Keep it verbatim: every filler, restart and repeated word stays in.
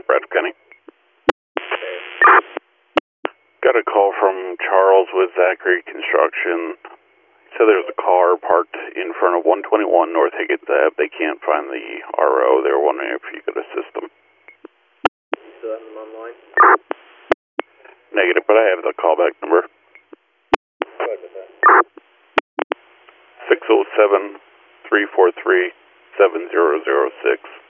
Brad County. Got a call from Charles with Zachary Construction. So there's a car parked in front of one twenty-one North Higgins Ave. They can't find the R O. They were wondering if you could assist them. You still have them online? Negative, but I have the callback number. Go ahead with that. six oh seven, three four three, seven zero zero six.